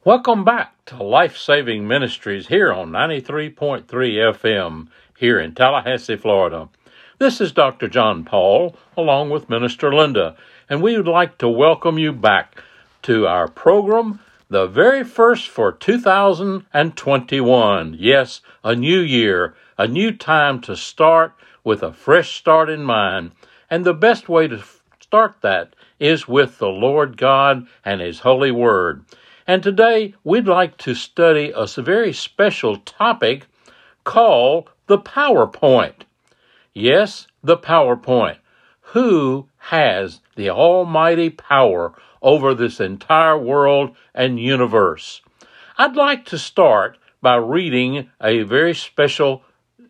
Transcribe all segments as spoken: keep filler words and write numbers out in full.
Welcome back to Life Saving Ministries here on ninety-three point three F M here in Tallahassee, Florida. This is Doctor John Paul along with Minister Linda, and we would like to welcome you back to our program, the very first for two thousand twenty-one. Yes, a new year, a new time to start with a fresh start in mind, and the best way to start that is with the Lord God and His Holy Word. And today we'd like to study a very special topic called the PowerPoint. Yes, the PowerPoint. Who has the almighty power over this entire world and universe? I'd like to start by reading a very special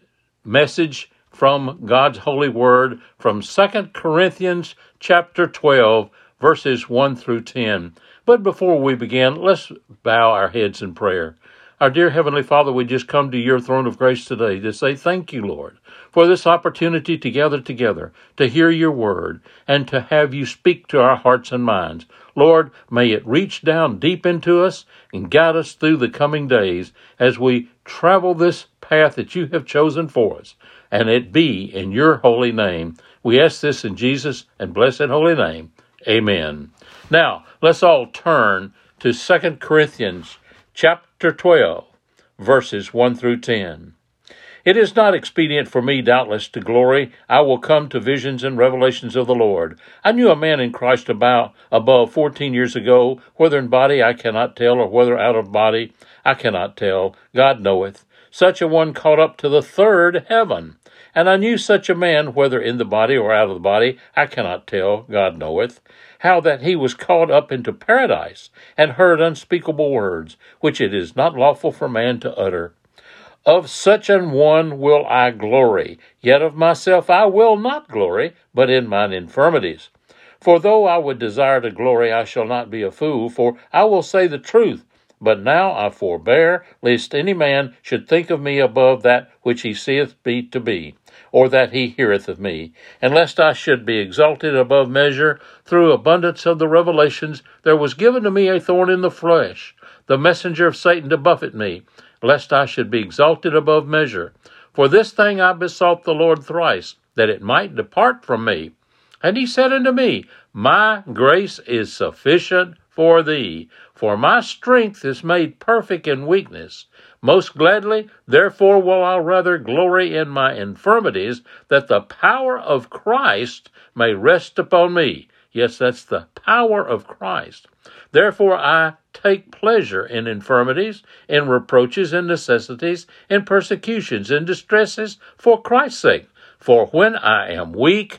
message from God's holy word from Second Corinthians chapter twelve, verses one through ten. But before we begin, let's bow our heads in prayer. Our dear Heavenly Father, we just come to your throne of grace today to say thank you, Lord, for this opportunity to gather together, to hear your word, and to have you speak to our hearts and minds. Lord, may it reach down deep into us and guide us through the coming days as we travel this path that you have chosen for us, and it be in your holy name. We ask this in Jesus' and blessed holy name. Amen. Now, let's all turn to Second Corinthians chapter twelve, verses one through ten. It is not expedient for me, doubtless, to glory. I will come to visions and revelations of the Lord. I knew a man in Christ about above fourteen years ago, whether in body I cannot tell, or whether out of body I cannot tell. God knoweth. Such a one caught up to the third heaven. And I knew such a man, whether in the body or out of the body, I cannot tell, God knoweth, how that he was caught up into paradise, and heard unspeakable words, which it is not lawful for man to utter. Of such an one will I glory, yet of myself I will not glory, but in mine infirmities. For though I would desire to glory, I shall not be a fool, for I will say the truth. But now I forbear, lest any man should think of me above that which he seeth me to be, or that he heareth of me. And lest I should be exalted above measure, through abundance of the revelations, there was given to me a thorn in the flesh, the messenger of Satan to buffet me, lest I should be exalted above measure. For this thing I besought the Lord thrice, that it might depart from me. And he said unto me, My grace is sufficient for thee, for my strength is made perfect in weakness. Most gladly, therefore, will I rather glory in my infirmities, that the power of Christ may rest upon me. Yes, that's the power of Christ. Therefore, I take pleasure in infirmities, in reproaches, in necessities, in persecutions, in distresses, for Christ's sake. For when I am weak,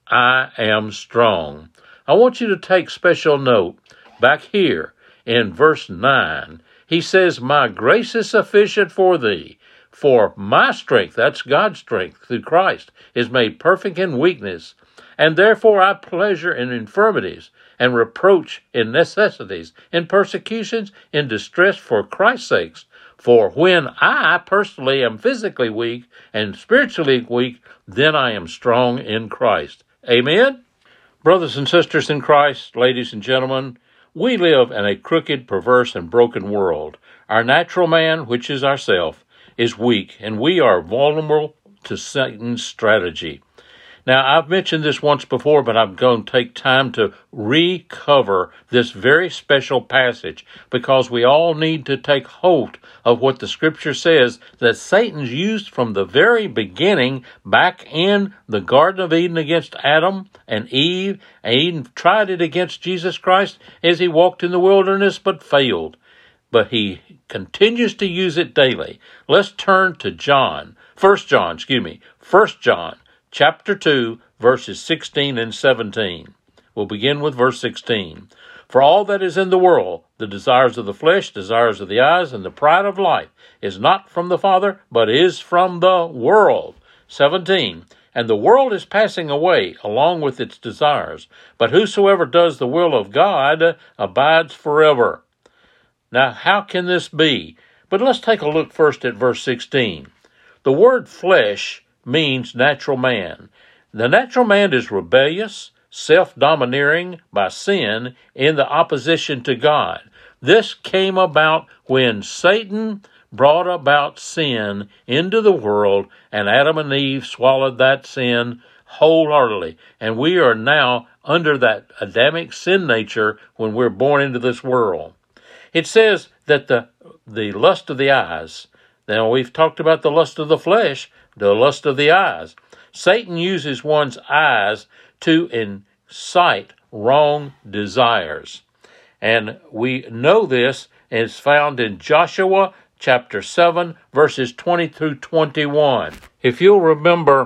I am strong. I want you to take special note back here in verse nine. He says, My grace is sufficient for thee, for my strength, that's God's strength through Christ, is made perfect in weakness. And therefore I pleasure in infirmities, and reproach in necessities, in persecutions, in distress for Christ's sake. For when I personally am physically weak and spiritually weak, then I am strong in Christ. Amen? Brothers and sisters in Christ, ladies and gentlemen, we live in a crooked, perverse, and broken world. Our natural man, which is ourself, is weak, and we are vulnerable to Satan's strategy. Now, I've mentioned this once before, but I'm going to take time to recover this very special passage, because we all need to take hold of what the Scripture says that Satan's used from the very beginning back in the Garden of Eden against Adam and Eve, and Eden tried it against Jesus Christ as he walked in the wilderness but failed. But he continues to use it daily. Let's turn to John, First John, excuse me, First John. Chapter two, verses sixteen and seventeen. We'll begin with verse sixteen. For all that is in the world, the desires of the flesh, desires of the eyes, and the pride of life, is not from the Father, but is from the world. seventeen. And the world is passing away along with its desires, but whosoever does the will of God abides forever. Now, how can this be? But let's take a look first at verse sixteen. The word flesh means natural man. The natural man is rebellious, self-domineering by sin, in the opposition to God. This came about when Satan brought about sin into the world, and Adam and Eve swallowed that sin wholeheartedly. And we are now under that Adamic sin nature when we're born into this world. It says that the, the lust of the eyes, now we've talked about the lust of the flesh, the lust of the eyes. Satan uses one's eyes to incite wrong desires. And we know this, and it's found in Joshua chapter seven, verses twenty through twenty-one. If you'll remember,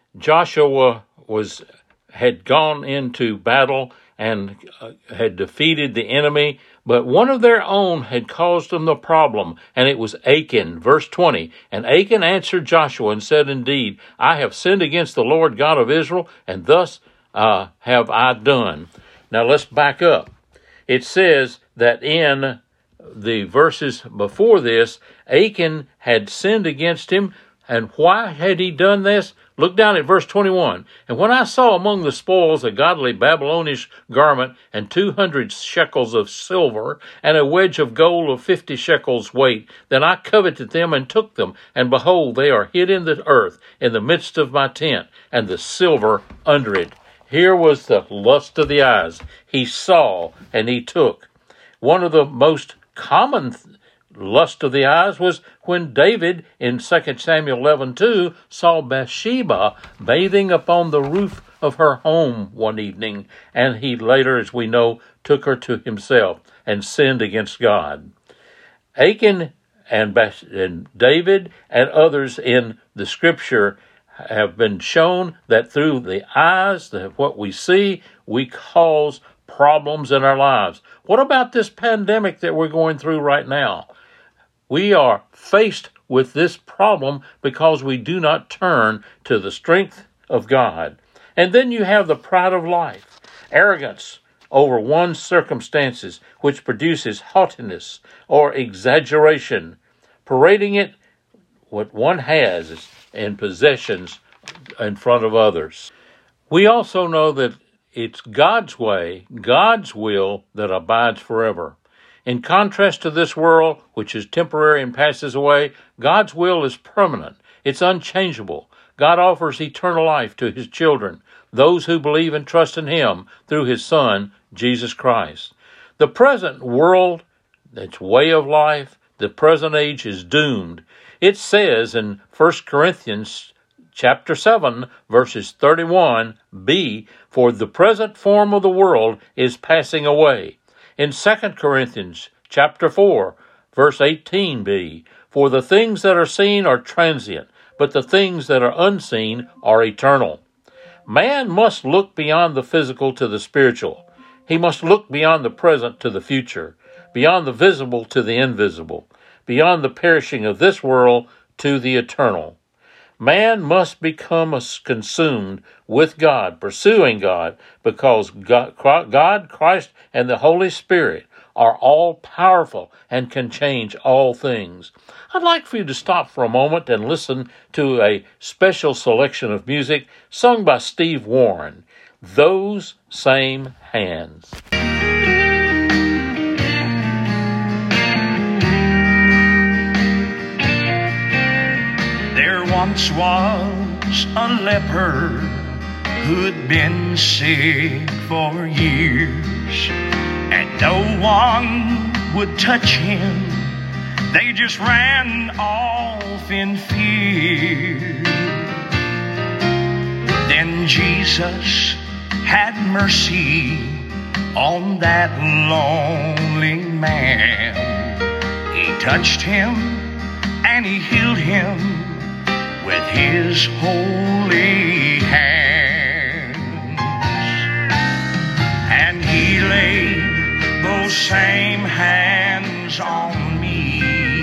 Joshua was had gone into battle and uh, had defeated the enemy, but one of their own had caused them the problem, and it was Achan. Verse twenty, and Achan answered Joshua and said, indeed, I have sinned against the Lord God of Israel, and thus uh, have I done. Now let's back up. It says that in the verses before this, Achan had sinned against him. And why had he done this? Look down at verse twenty-one. And when I saw among the spoils a godly Babylonish garment and two hundred shekels of silver and a wedge of gold of fifty shekels weight, then I coveted them and took them. And behold, they are hid in the earth in the midst of my tent, and the silver under it. Here was the lust of the eyes. He saw and he took. One of the most common th- lust of the eyes was when David in Second Samuel eleven two saw Bathsheba bathing upon the roof of her home one evening, and he later, as we know, took her to himself and sinned against God. Achan and, Bath- and David and others in the Scripture have been shown that through the eyes, the, what we see, we cause problems in our lives. What about this pandemic that we're going through right now? We are faced with this problem because we do not turn to the strength of God. And then you have the pride of life, arrogance over one's circumstances, which produces haughtiness or exaggeration, parading it, what one has in possessions in front of others. We also know that it's God's way, God's will that abides forever. In contrast to this world, which is temporary and passes away, God's will is permanent. It's unchangeable. God offers eternal life to his children, those who believe and trust in him through his Son, Jesus Christ. The present world, its way of life, the present age is doomed. It says in First Corinthians chapter seven, verses thirty-one b, for the present form of the world is passing away. In Second Corinthians chapter four, verse eighteen b, for the things that are seen are transient, but the things that are unseen are eternal. Man must look beyond the physical to the spiritual. He must look beyond the present to the future, beyond the visible to the invisible, beyond the perishing of this world to the eternal. Man must become consumed with God, pursuing God, because God, God, Christ, and the Holy Spirit are all powerful and can change all things. I'd like for you to stop for a moment and listen to a special selection of music sung by Steve Warren, Those Same Hands. There once was a leper who'd been sick for years, and no one would touch him. They just ran off in fear. Then Jesus had mercy on that lonely man. He touched him and he healed him with his holy hands. And he laid those same hands on me.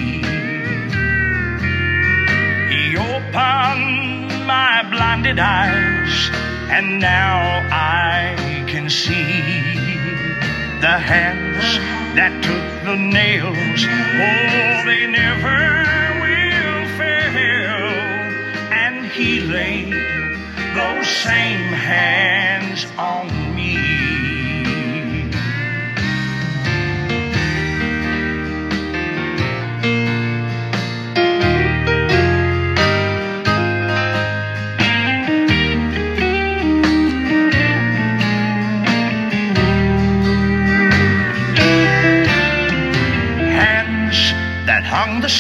He opened my blinded eyes, and now I can see the hands that took the nails. Oh, they never will fail. And he laid those same hands on me.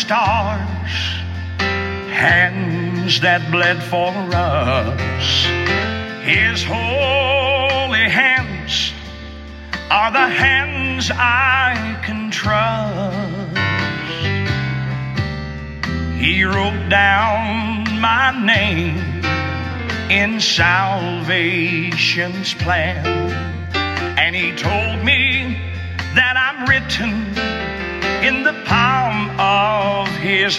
stars, hands that bled for us. His holy hands are the hands I can trust. He wrote down my name in salvation's plan, and He told me that I'm written in the palm of His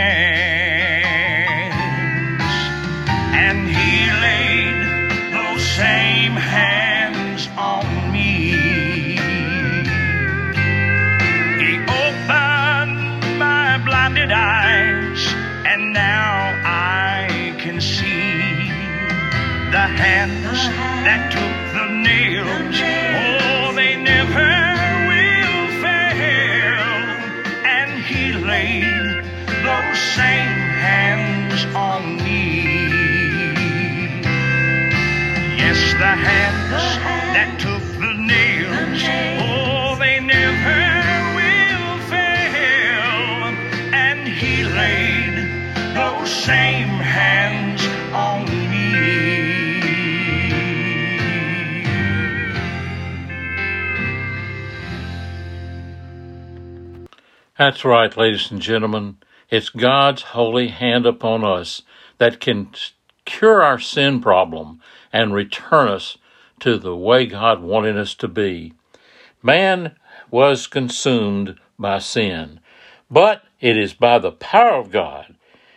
hands. And He laid those same hands on me. He opened my blinded eyes, and now I can see the hands that took the nails. Oh, they never will fail. And He laid those same hands on me. Yes, the hands that took the nails. Oh, they never will fail. And He laid those same hands on me. That's right, ladies and gentlemen. It's God's holy hand upon us that can cure our sin problem and return us to the way God wanted us to be. Man was consumed by sin, but it is by the power of God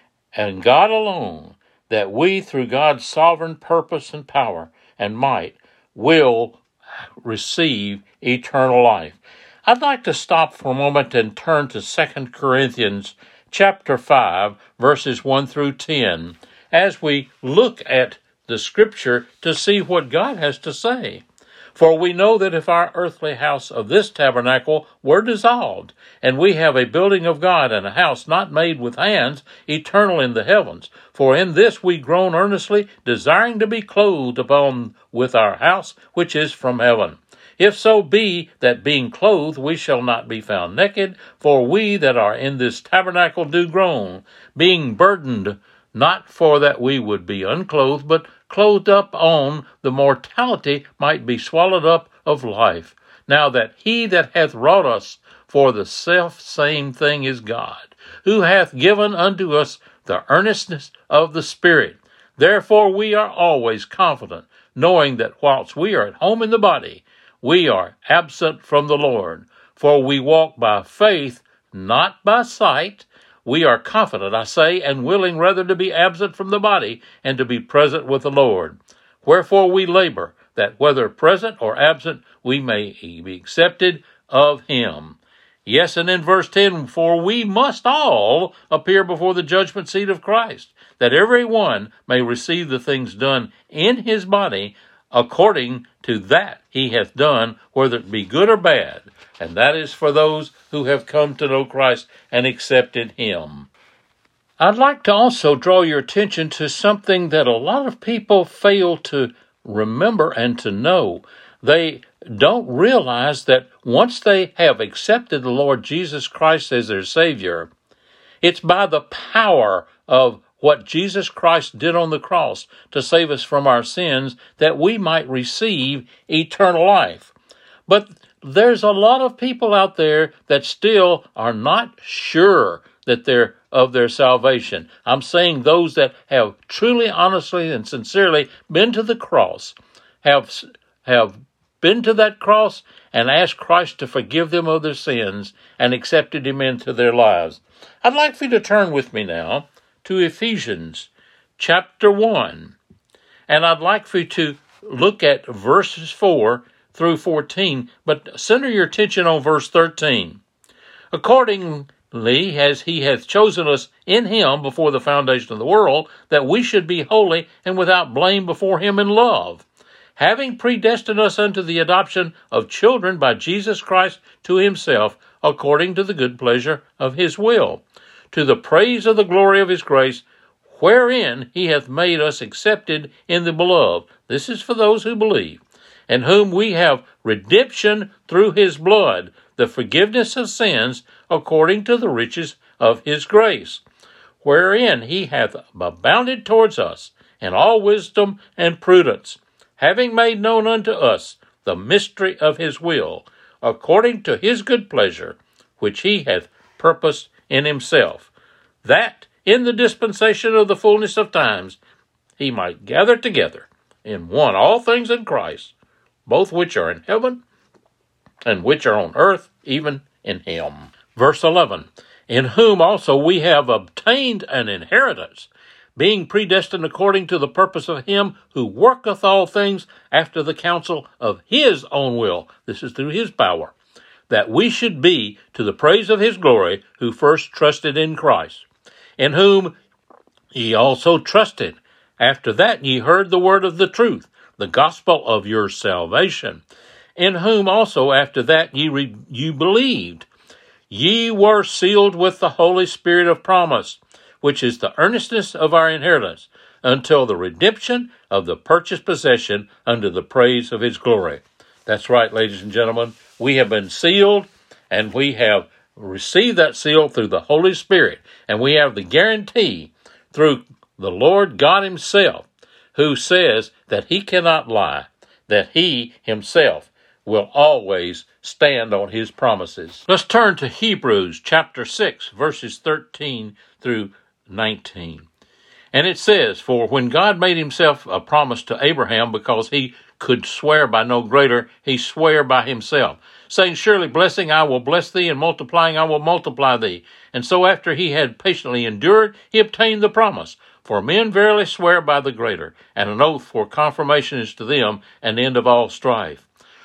and God alone that we, through God's sovereign purpose and power and might, will receive eternal life. I'd like to stop for a moment and turn to Second Corinthians chapter five, verses one through ten, as we look at the Scripture to see what God has to say. For we know that if our earthly house of this tabernacle were dissolved, and we have a building of God and a house not made with hands, eternal in the heavens, for in this we groan earnestly, desiring to be clothed upon with our house which is from heaven. If so be that being clothed we shall not be found naked, for we that are in this tabernacle do groan, being burdened, not for that we would be unclothed, but clothed up on the mortality might be swallowed up of life. Now that He that hath wrought us for the self same thing is God, who hath given unto us the earnestness of the Spirit. Therefore we are always confident, knowing that whilst we are at home in the body, we are absent from the Lord. For we walk by faith, not by sight. We are confident, I say, and willing rather to be absent from the body and to be present with the Lord. Wherefore we labor, that whether present or absent, we may be accepted of Him. Yes, and in verse ten, for we must all appear before the judgment seat of Christ, that every one may receive the things done in his body according to that he hath done, whether it be good or bad. And that is for those who have come to know Christ and accepted Him. I'd like to also draw your attention to something that a lot of people fail to remember and to know. They don't realize that once they have accepted the Lord Jesus Christ as their Savior, it's by the power of what Jesus Christ did on the cross to save us from our sins that we might receive eternal life. But there's a lot of people out there that still are not sure that they're of their salvation. I'm saying those that have truly, honestly, and sincerely been to the cross, have, have been to that cross and asked Christ to forgive them of their sins and accepted Him into their lives. I'd like for you to turn with me now to Ephesians chapter one. And I'd like for you to look at verses four through fourteen, but center your attention on verse thirteen. Accordingly, as He hath chosen us in Him before the foundation of the world, that we should be holy and without blame before Him in love, having predestined us unto the adoption of children by Jesus Christ to Himself, according to the good pleasure of His will, to the praise of the glory of His grace, wherein He hath made us accepted in the beloved. This is for those who believe, in whom we have redemption through His blood, the forgiveness of sins, according to the riches of his grace, wherein he hath abounded towards us in all wisdom and prudence, having made known unto us the mystery of his will, according to his good pleasure, which he hath purposed in himself, that in the dispensation of the fullness of times he might gather together in one all things in Christ, both which are in heaven and which are on earth, even in him. Verse eleven, in whom also we have obtained an inheritance, being predestined according to the purpose of him who worketh all things after the counsel of his own will. This is through his power, that we should be to the praise of his glory, who first trusted in Christ, in whom ye also trusted. After that ye heard the word of the truth, the gospel of your salvation, in whom also after that ye re- you believed. Ye were sealed with the Holy Spirit of promise, which is the earnestness of our inheritance, until the redemption of the purchased possession unto the praise of his glory. That's right, ladies and gentlemen. We have been sealed, and we have received that seal through the Holy Spirit, and we have the guarantee through the Lord God himself, who says that he cannot lie, that he himself will always stand on his promises. Let's turn to Hebrews chapter six, verses thirteen through nineteen. And it says, for when God made himself a promise to Abraham, because he could swear by no greater, he sware by himself, saying, surely blessing I will bless thee, and multiplying I will multiply thee. And so after he had patiently endured, he obtained the promise. For men verily swear by the greater, and an oath for confirmation is to them an end of all strife.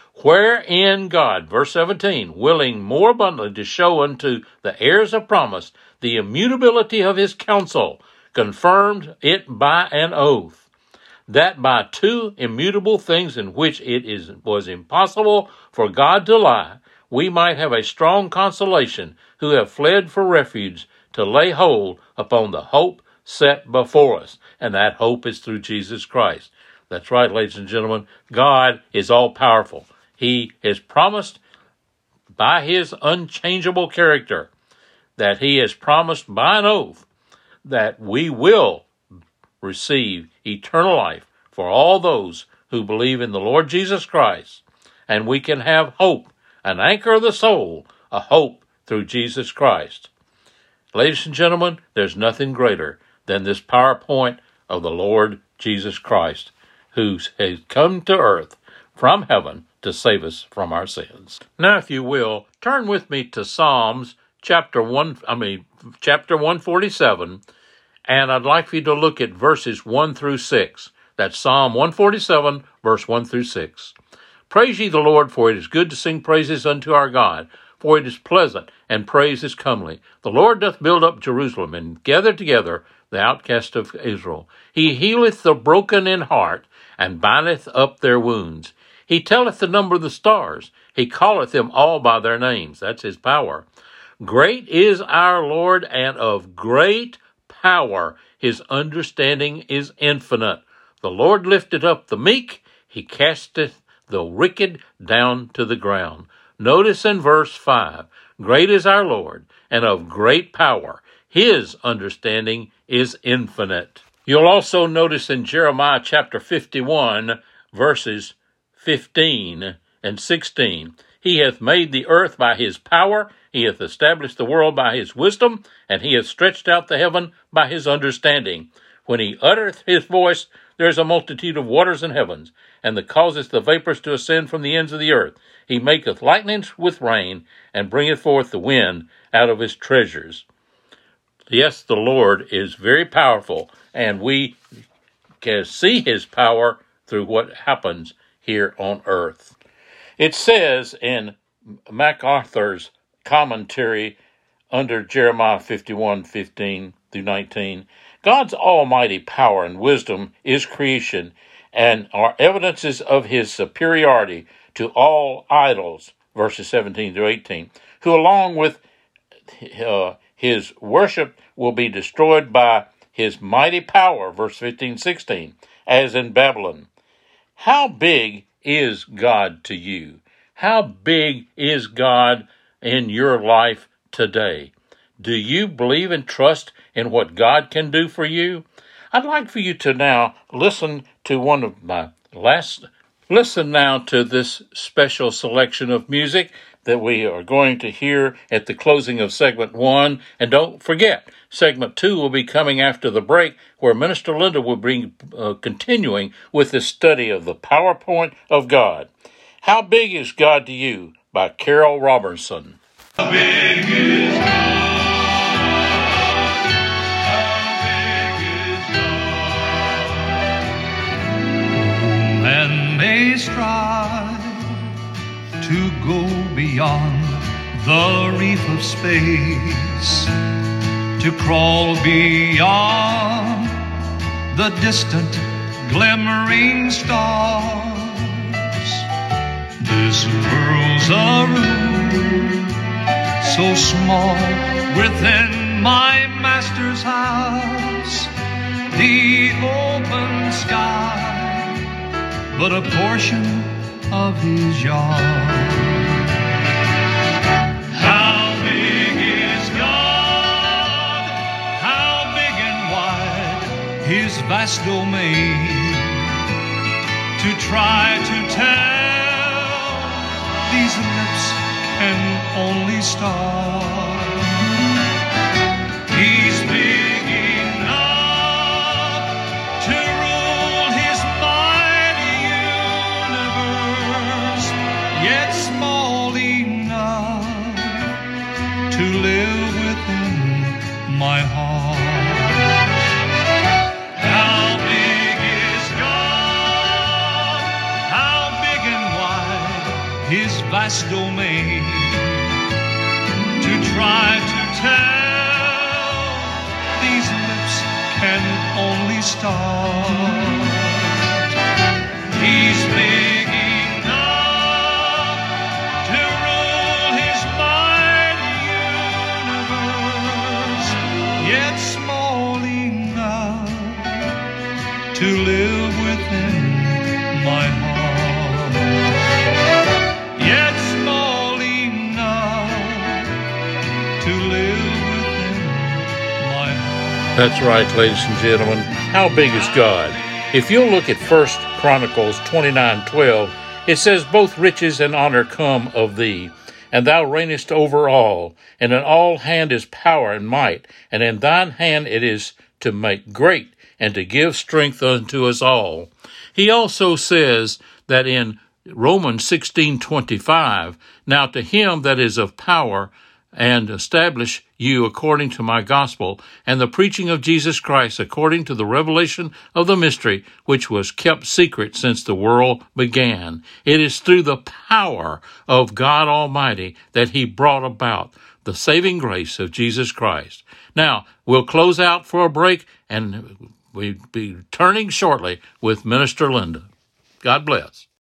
Wherein God, verse seventeen, willing more abundantly to show unto the heirs of promise the immutability of his counsel, confirmed it by an oath, that by two immutable things in which it is was impossible for God to lie, we might have a strong consolation, who have fled for refuge, to lay hold upon the hope set before us. And that hope is through Jesus Christ. That's right, ladies and gentlemen. God is all-powerful. He has promised by his unchangeable character, that he has promised by an oath, that we will receive eternal life for all those who believe in the Lord Jesus Christ. And we can have hope, an anchor of the soul, a hope through Jesus Christ. Ladies and gentlemen, there's nothing greater than this PowerPoint of the Lord Jesus Christ, who has come to earth from heaven to save us from our sins. Now, if you will, turn with me to Psalms chapter one, I mean, chapter one forty-seven, and I'd like for you to look at verses one through six. That's Psalm one forty-seven, verse one through six. Praise ye the Lord, for it is good to sing praises unto our God, for it is pleasant, and praise is comely. The Lord doth build up Jerusalem, and gather together the outcast of Israel. He healeth the broken in heart, and bindeth up their wounds. He telleth the number of the stars. He calleth them all by their names. That's his power. Great is our Lord, and of great power. His understanding is infinite. The Lord lifted up the meek. He casteth the wicked down to the ground. Notice in verse five, great is our Lord, and of great power. His understanding is infinite. You'll also notice in Jeremiah chapter fifty-one, verses fifteen and sixteen, he hath made the earth by his power, he hath established the world by his wisdom, and he hath stretched out the heaven by his understanding. When he uttereth his voice, there is a multitude of waters in heavens, and that causeth the vapors to ascend from the ends of the earth. He maketh lightnings with rain, and bringeth forth the wind out of his treasures. Yes, the Lord is very powerful, and we can see his power through what happens here on earth. It says in MacArthur's commentary under Jeremiah fifty-one, fifteen through nineteen, God's almighty power and wisdom is creation, and are evidences of his superiority to all idols, verses seventeen through eighteen, who along with uh, his worship will be destroyed by his mighty power, verse fifteen, sixteen, as in Babylon. How big is God to you? How big is God in your life today? Do you believe and trust in what God can do for you? I'd like for you to now listen to one of my last... Listen now to this special selection of music that we are going to hear at the closing of segment one. And don't forget, segment two will be coming after the break, where Minister Linda will be uh, continuing with the study of the PowerPoint of God. How Big is God to You? By Carol Robertson. How big is God? May strive to go beyond the reef of space, to crawl beyond the distant glimmering stars. This world's a room so small within my master's house, the open sky but a portion of his yard. How big is God? How big and wide his vast domain? To try to tell, these lips can only start. He's big yet small enough to live within my heart. How big is God? How big and wide his vast domain? To try to tell, these lips can only start. He's big yet small enough to live within my heart. Yet small enough to live within my heart. That's right, ladies and gentlemen. How big is God? If you'll look at First Chronicles twenty-nine twelve, it says, "Both riches and honor come of thee, and thou reignest over all, and in all hand is power and might, and in thine hand it is to make great and to give strength unto us all." He also says that in Romans sixteen twenty-five, "Now to him that is of power and establish you according to my gospel, and the preaching of Jesus Christ according to the revelation of the mystery, which was kept secret since the world began. It is through the power of God Almighty that he brought about the saving grace of Jesus Christ." Now, we'll close out for a break, and we'll be returning shortly with Minister Linda. God bless.